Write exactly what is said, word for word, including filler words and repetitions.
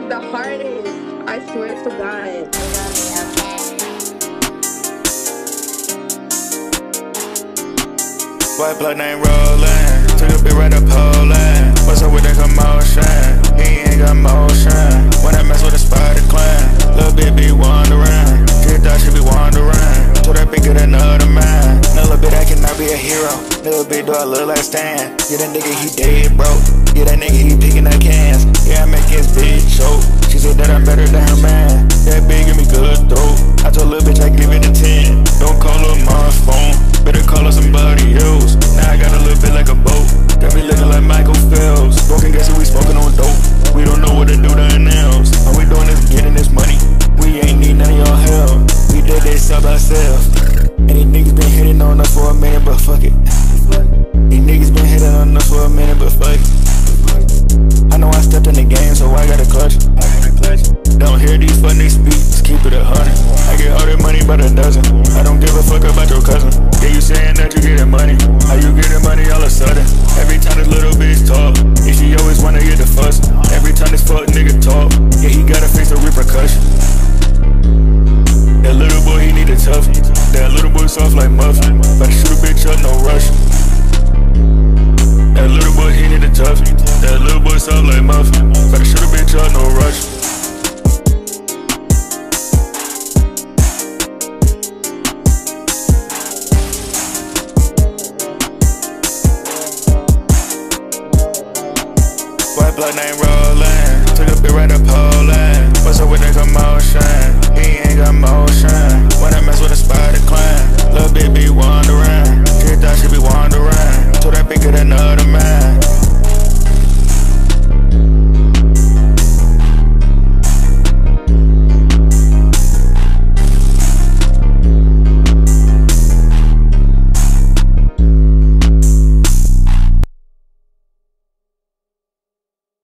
the hardest. I swear to God. White blood name rollin', took a bit right up Poland. What's up with that commotion? He ain't got motion. When I mess with a spider clan, little bit be wandering. Kid thought she be wandering. Told that bitch get another man. Little bit I cannot be a hero. Little bit do I look like Stan. Yeah, that nigga he dead broke. Yeah, that nigga he picking up cans. Yeah, I make his bitch choke. She said that I'm better than her man. That bitch give me good throat. I told little bitch I give it a ten. Don't call her mom's phone. Better call her somebody else. Now I got a little bit like a boat. Got me looking like Michael Phelps. Broken guess we smoking on dope. We don't know what to do to our nails. All we doing is getting this money. We ain't need none of your help. We did this up ourselves. And these niggas been hitting on us for a minute, but fuck it. These niggas been hitting on us for a minute, but fuck it. I know I stepped in the game, so I got a clutch. Don't hear these funny speaks, keep it a hundred. I get all that money by the dozen. I don't give a fuck about your cousin. Yeah, you saying that you getting money. How you getting money all of a sudden? Every time this little bitch talk, yeah, she always wanna get the fuss. Every time this fuck nigga talk, yeah, he gotta face the repercussion. That little boy, he need a tough. That little boy soft like muffin. About to shoot a bitch up, no rush. That little boy, he need a tough. That little boy soft like muffin. About to shoot a bitch up, no rush. White blood name rollin', took a bit right up Poland. What's up with that commotion? He ain't got motion. When I mess with a spider clan, little bit be wandering. Kid thought she be wandering. Told that bitch get another man.